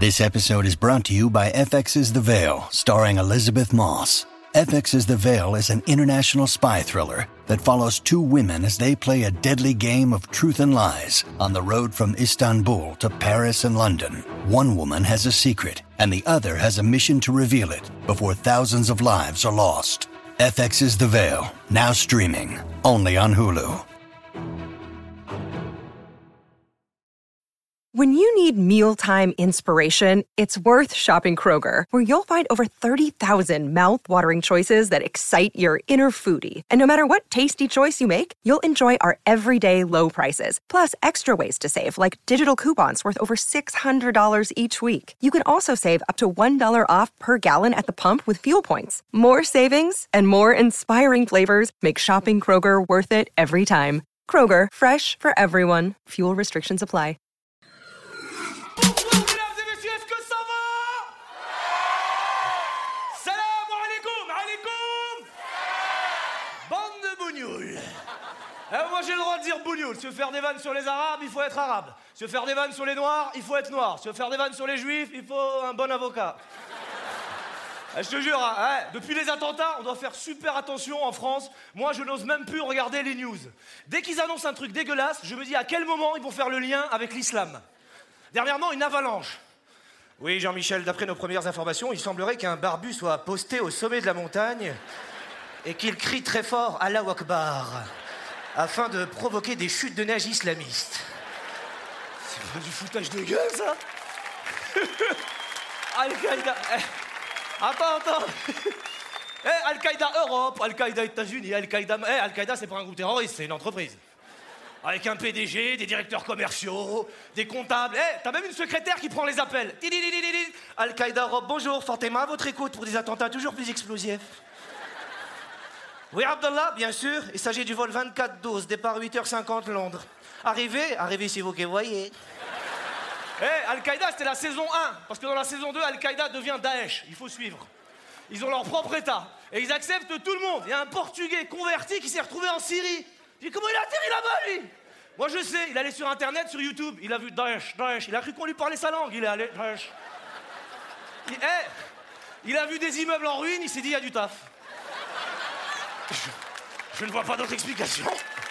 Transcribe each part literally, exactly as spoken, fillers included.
This episode is brought to you by F X's The Veil, starring Elizabeth Moss. F X's The Veil is an international spy thriller that follows two women as they play a deadly game of truth and lies on the road from Istanbul to Paris and London. One woman has a secret, and the other has a mission to reveal it before thousands of lives are lost. F X's The Veil, now streaming, only on Hulu. When you need mealtime inspiration, it's worth shopping Kroger, where you'll find over thirty thousand mouth-watering choices that excite your inner foodie. And no matter what tasty choice you make, you'll enjoy our everyday low prices, plus extra ways to save, like digital coupons worth over six hundred dollars each week. You can also save up to one dollar off per gallon at the pump with fuel points. More savings and more inspiring flavors make shopping Kroger worth it every time. Kroger, fresh for everyone. Fuel restrictions apply. Eh, moi j'ai le droit de dire bougnoul. Si tu veux faire des vannes sur les arabes, il faut être arabe. Si tu veux faire des vannes sur les noirs, il faut être noir. Si tu veux faire des vannes sur les juifs, il faut un bon avocat. Eh, je te jure, hein, hein, depuis les attentats, on doit faire super attention en France. Moi je n'ose même plus regarder les news. Dès qu'ils annoncent un truc dégueulasse, je me dis à quel moment ils vont faire le lien avec l'islam. Dernièrement, une avalanche. Oui, Jean-Michel, d'après nos premières informations, il semblerait qu'un barbu soit posté au sommet de la montagne et qu'il crie très fort « Allahu Akbar » afin de provoquer des chutes de neige islamistes. C'est pas du foutage de gueule, ça. Al-Qaïda... Eh. Attends, attends. Eh, Al-Qaïda Europe, Al-Qaïda États-Unis, Al-Qaïda... Eh, Al-Qaïda, c'est pas un groupe terroriste, c'est une entreprise. Avec un P D G, des directeurs commerciaux, des comptables. Eh, t'as même une secrétaire qui prend les appels. Al-Qaïda Europe, bonjour, Fatima, à votre écoute pour des attentats toujours plus explosifs. Oui, Abdallah, bien sûr. Il s'agit du vol vingt-quatre douze, départ huit heures cinquante Londres. Arrivez, arrivez si vous que voyez. Eh, hey, Al-Qaïda, c'était la saison un. Parce que dans la saison deux, Al-Qaïda devient Daesh. Il faut suivre. Ils ont leur propre état. Et ils acceptent tout le monde. Il y a un Portugais converti qui s'est retrouvé en Syrie. Je dis, comment il a atterri là-bas, lui? Moi, je sais. Il allait sur Internet, sur YouTube. Il a vu Daesh, Daesh. Il a cru qu'on lui parlait sa langue. Il est allé, Daesh. Il, hey, il a vu des immeubles en ruine. Il s'est dit, il y a du taf. Je, je ne vois pas d'autre explication.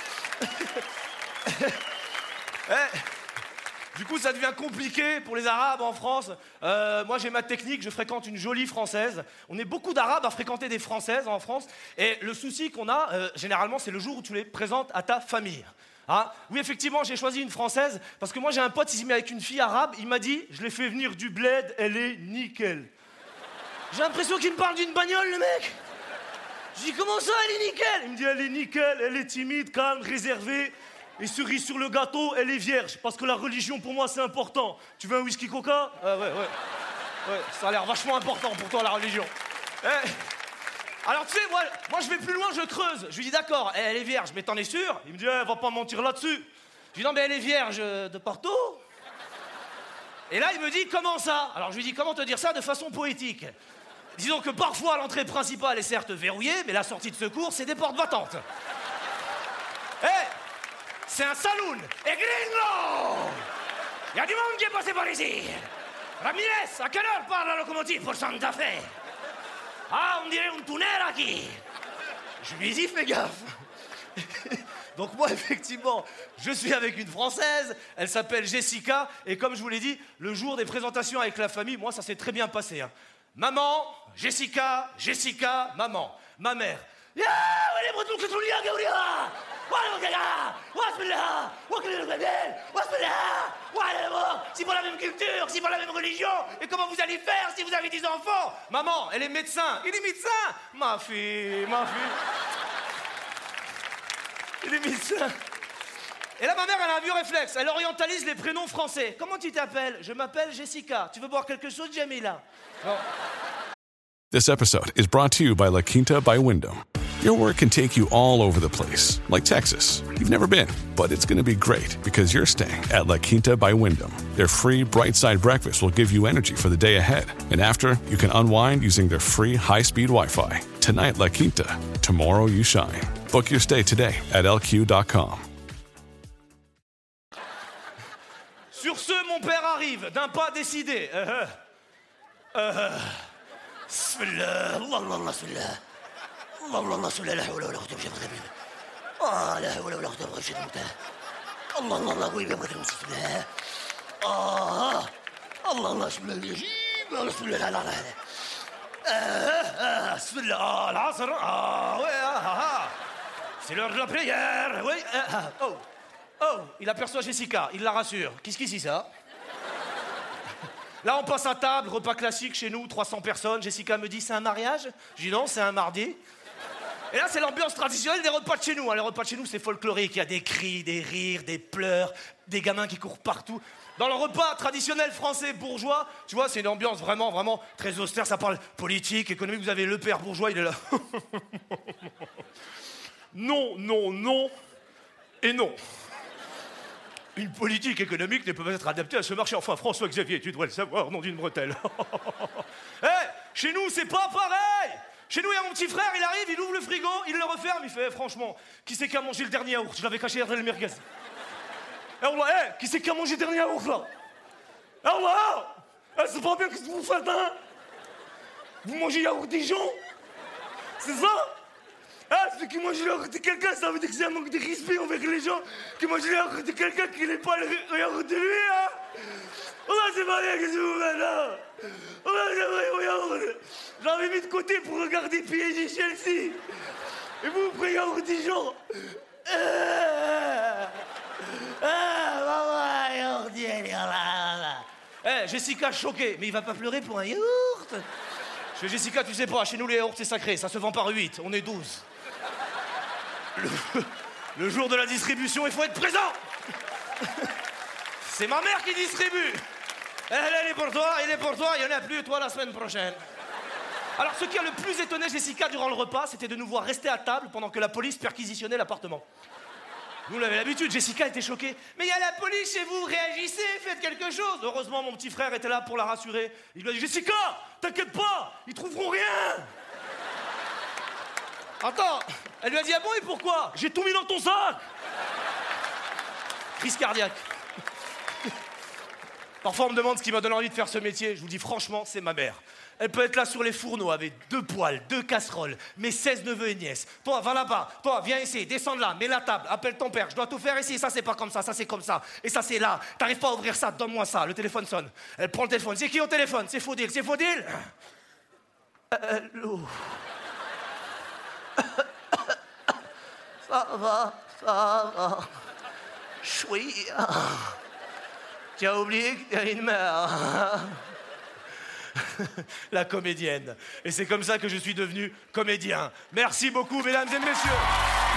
eh, du coup, ça devient compliqué pour les Arabes en France. Euh, moi, j'ai ma technique, je fréquente une jolie Française. On est beaucoup d'Arabes à fréquenter des Françaises en France. Et le souci qu'on a, euh, généralement, c'est le jour où tu les présentes à ta famille. Hein? Oui, effectivement, j'ai choisi une Française parce que moi, j'ai un pote, il s'est mis avec une fille arabe. Il m'a dit, je l'ai fait venir du bled, elle est nickel. J'ai l'impression qu'il me parle d'une bagnole, le mec. Je dis, comment ça, elle est nickel? Il me dit, elle est nickel, elle est timide, calme, réservée. Et cerise sur le gâteau, elle est vierge. Parce que la religion, pour moi, c'est important. Tu veux un whisky coca? Ah ouais, ouais. Ouais, ça a l'air vachement important pour toi, la religion. Eh. Alors, tu sais, moi, moi, je vais plus loin, je creuse. Je lui dis, d'accord, elle est vierge, mais t'en es sûr? Il me dit, eh, va pas mentir là-dessus. Je lui dis, non, mais elle est vierge de partout. Et là, il me dit, comment ça? Alors, je lui dis, comment te dire ça de façon poétique? Disons que parfois, l'entrée principale est certes verrouillée, mais la sortie de secours, c'est des portes battantes. Eh, hey, c'est un saloon. Et gringo! Il y a du monde qui est passé par ici. Ramirez, à quelle heure part la locomotive pour Santa Fe? Ah, on dirait un tunnel ici. Je lui dis, fais gaffe. Donc moi, effectivement, je suis avec une Française, elle s'appelle Jessica, et comme je vous l'ai dit, le jour des présentations avec la famille, moi, ça s'est très bien passé. Hein. Maman, Jessica, Jessica, maman, ma mère. C'est pas la même culture, c'est pas la même religion. Et comment vous allez faire si vous avez des enfants? Maman, elle est médecin. Il est médecin. Ma fille, ma fille. Il est médecin. Et là, ma mère, elle a un vieux réflexe. Elle orientalise les prénoms français. Comment tu t'appelles? Je m'appelle Jessica. Tu veux boire quelque chose, Jamila? Non. This episode is brought to you by La Quinta by Wyndham. Your work can take you all over the place, like Texas. You've never been, but it's going to be great because you're staying at La Quinta by Wyndham. Their free Bright Side breakfast will give you energy for the day ahead. And after, you can unwind using their free high-speed Wi-Fi. Tonight, La Quinta. Tomorrow, you shine. Book your stay today at L Q dot com. Sur ce, mon père arrive. arrive d'un pas décidé. Euh, euh, Bismillah, Allah, Allah, Allah, Bismillah. Allah, Allah, Allah, Bismillah, la hawla wa la quwwata illa billah. Ah, la hawla wa la quwwata illa billah. Allah, Allah, Allah, oui, bien, Bismillah. Ah, Allah, Allah, Bismillah, Allah, Bismillah, la, la, la. Ah, ah, Bismillah, ah, l'asr, ah, ouais, ah, ah, ah. C'est l'heure de la prière, oui. Ah, ah, oh, oh, il aperçoit Jessica, il la rassure. Qu'est-ce qu'ici, ça? Là, on passe à table, repas classique chez nous, trois cents personnes. Jessica me dit, c'est un mariage? Je dis non, c'est un mardi. Et là, c'est l'ambiance traditionnelle des repas de chez nous. Hein. Les repas de chez nous, c'est folklorique. Il y a des cris, des rires, des pleurs, des gamins qui courent partout. Dans le repas traditionnel français bourgeois, tu vois, c'est une ambiance vraiment, vraiment très austère. Ça parle politique, économique. Vous avez le père bourgeois, il est là. Non, non, non et non. Une politique économique ne peut pas être adaptée à ce marché. Enfin, François-Xavier, tu dois le savoir, nom d'une bretelle. Hé, hey, chez nous, c'est pas pareil. Chez nous, il y a mon petit frère, il arrive, il ouvre le frigo, il le referme, il fait, hey, franchement, qui c'est qui a mangé le dernier yaourt? Je l'avais caché derrière le merguez. Eh, hey, hey, qui c'est qui a mangé le dernier yaourt, là? Eh, hey, voilà, hey, c'est pas bien que vous faites, hein? Vous mangez yaourt Dijon? C'est ça? Ah, celui qui mange le yaourt de quelqu'un, ça veut dire que c'est un manque de respect envers les gens qui mangent le yaourt de quelqu'un qui n'est pas le yaourt de lui, hein? Oh, c'est pas bien que je vous mette là! Oh, c'est vrai, au yaourt! J'avais mis de côté pour regarder P S G Chelsea! Et vous, vous prenez yaourt Dijon! Ah, maman, yaourt Dijon! Eh, Jessica choquée, mais il va pas pleurer pour un yaourt? Je fais, Jessica, tu sais pas, chez nous les yaourts c'est sacré, ça se vend par huit, on est douze. Le, le jour de la distribution, il faut être présent. C'est ma mère qui distribue. Elle, elle est pour toi, elle est pour toi, il n'y en a plus, toi, la semaine prochaine. Alors, ce qui a le plus étonné Jessica durant le repas, c'était de nous voir rester à table pendant que la police perquisitionnait l'appartement. Nous, on avait l'habitude, Jessica était choquée. Mais il y a la police chez vous, réagissez, faites quelque chose. Heureusement, mon petit frère était là pour la rassurer. Il lui a dit, Jessica, t'inquiète pas, ils trouveront rien. Attends, elle lui a dit, ah bon, et pourquoi? J'ai tout mis dans ton sac. Crise cardiaque. Parfois, on me demande ce qui m'a donné envie de faire ce métier. Je vous dis franchement, c'est ma mère. Elle peut être là sur les fourneaux avec deux poêles, deux casseroles, mes seize neveux et nièces. Toi, va là-bas. Toi, viens ici, descends de là, mets la table, appelle ton père. Je dois tout faire ici. Ça, c'est pas comme ça, ça, c'est comme ça. Et ça, c'est là. T'arrives pas à ouvrir ça, donne-moi ça. Le téléphone sonne. Elle prend le téléphone. C'est qui au téléphone? C'est Faudil. C'est Faudil? Allô? Ça va, ça va. Choui. Tu as oublié que t'as une mère. La comédienne. Et c'est comme ça que je suis devenu comédien. Merci beaucoup, mesdames et messieurs.